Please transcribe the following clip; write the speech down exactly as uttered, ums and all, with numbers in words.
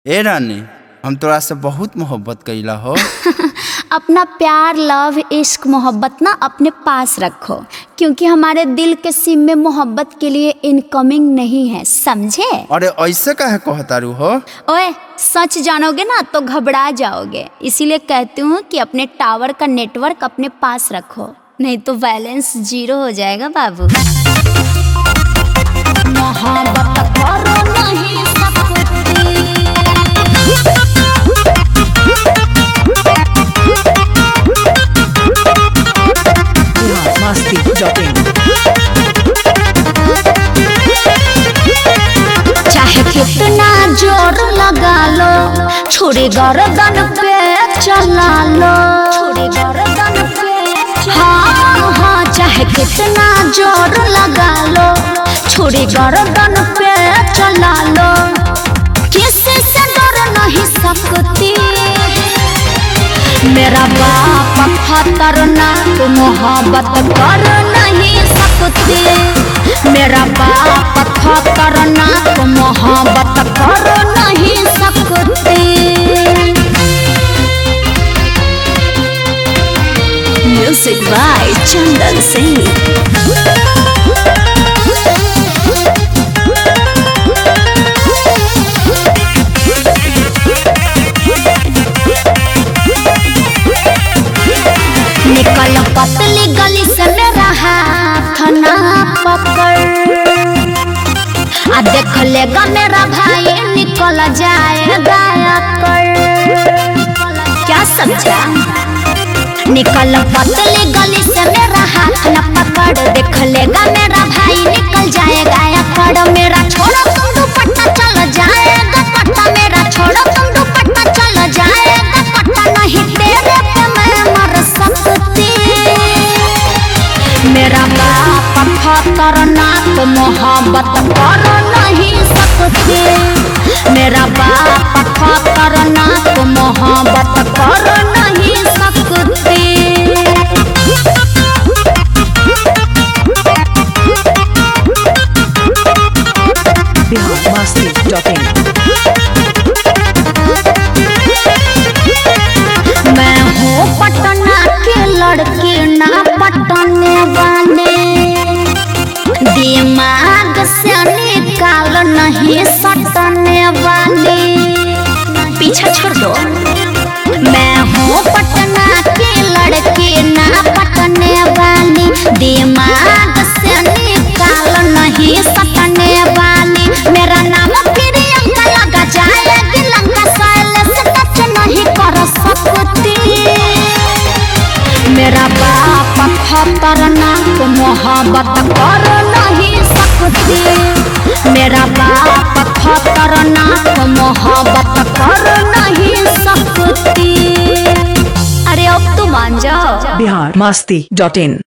ए रानी, हम तोरा से बहुत मोहब्बत कइला हो। अपना प्यार, लव, इश्क, मोहब्बत ना अपने पास रखो, क्योंकि हमारे दिल के सिम में मोहब्बत के लिए इनकमिंग नहीं है, समझे? अरे ऐसे काहे कहतारू हो? ओए, सच जानोगे ना तो घबरा जाओगे, इसीलिए कहती हूँ कि अपने टावर का नेटवर्क अपने पास रखो, नहीं तो बैलेंस जीरो हो जाएगा बाबू। मोहब्बत करो नहीं चाहे कितना जोर लगा लो, छुरी गर्दन पे चला लो, छुरी गर्दन पे। हाँ हाँ, चाहे कितना जोर लगा लो, छुरी गर्दन पे चला लो, किसी से डर नहीं सकती। मेरा बाप खतरनाक, मोहब्बत कर नहीं सकती। मेरा बाप खतरनाक, मोहब्बत कर नहीं सकती। Music by Chandan Singh. निकल पतली गली से मेरा हाथ ना पकड़, आ देख लेगा मेरा भाई निकल जाएगा कर। क्या समझा? निकल पतली गली से मेरा हाथ ना पकड़, देख लेगा मेरा भाई निकल जाएगा कर। मेरा छोड़ो तुम दुपट्टा चल जाएगा पट्टा, मेरा छोड़ो तुम दुपट्टा चल जाएगा पट्टा, नहीं तेरे पे मैं मर सकती। मेरा बाप खतरनाक, मोहब्बत कर नहीं सकती। मेरा बाप खतरनाक, मोहब्बत कर नहीं सकती। मैं हूँ पटना के लड़की, ना पटने वाले, दिमाग से निकाल नहीं सटने वाली। पीछा छोड़ दो। मैं हूँ पटना की लड़की, ना पटने वाली, दिमाग से निकाल नहीं सटने वाली। मेरा नाम प्रियंका लगा जाएगी लंका, साइलेंस टच नहीं कर सकती। मेरा बाप खतरनाक, मोहब्बत कर नहीं सकती। मेरा बाप खतरनाक, मोहब्बत कर नहीं सकती। अरे अब तो मान जाओ। बिहार मस्ती डॉट इन।